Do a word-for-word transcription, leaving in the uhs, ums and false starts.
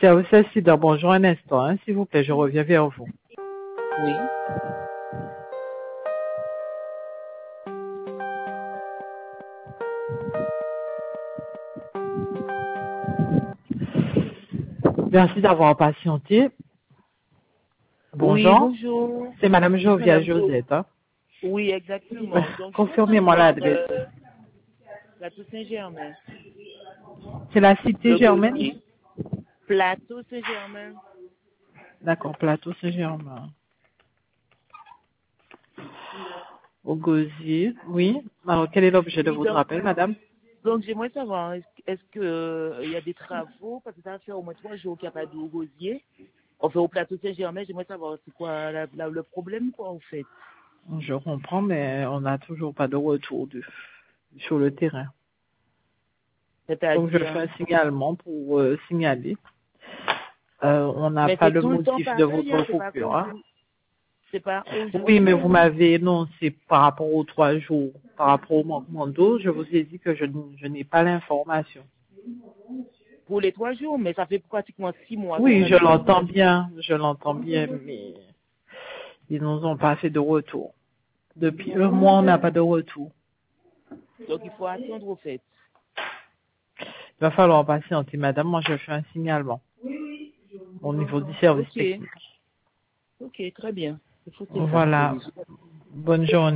Service accident, bonjour un instant, hein, s'il vous plaît, je reviens vers vous. Oui. Merci d'avoir patienté. Oui, Bonjour, bonjour. c'est Madame C'est Jovia Madame Jo. Josette. Hein. Oui, exactement. Donc, je voudrais Confirmez-moi savoir l'adresse. euh, Plateau Saint-Germain. C'est la cité Le Germaine? Gosier. Plateau Saint-Germain. D'accord, plateau Saint-Germain. Au Gosier, oui. Alors, quel est l'objet de Oui, votre donc, appel, madame? donc j'aimerais savoir, est-ce est-ce que euh, il y a des travaux, parce que ça va faire au moins trois jours qu'il n'y a pas d'eau au Gosier. Enfin, au Plateau Saint-Germain, j'aimerais savoir c'est quoi la- la- le problème, quoi, en fait. Je comprends, mais on n'a toujours pas de retour de, sur le terrain. Donc, je fais C'est-à-dire, un signalement pour euh, signaler. Euh, on n'a mais pas c'est de tout le temps motif de pareil, hein, votre c'est pas coupure. Hein. qu'aujourd'hui. C'est pas Oui, mais aujourd'hui, vous hein. m'avez, non, c'est par rapport aux trois jours, par rapport au manquement d'eau, je vous ai dit que je, n- je n'ai pas l'information. Pour les trois jours, mais ça fait pratiquement six mois que Oui, ça je dure. l'entends bien, je l'entends bien, mais ils nous ont pas fait de retour. Depuis un mois, on n'a pas de retour. Donc, il faut attendre, au fait. Il va falloir patienter, madame. Moi, je fais un signalement au niveau du service Ok, technique. ok, très bien. Il faut que c'est ça. Voilà. Bonne journée.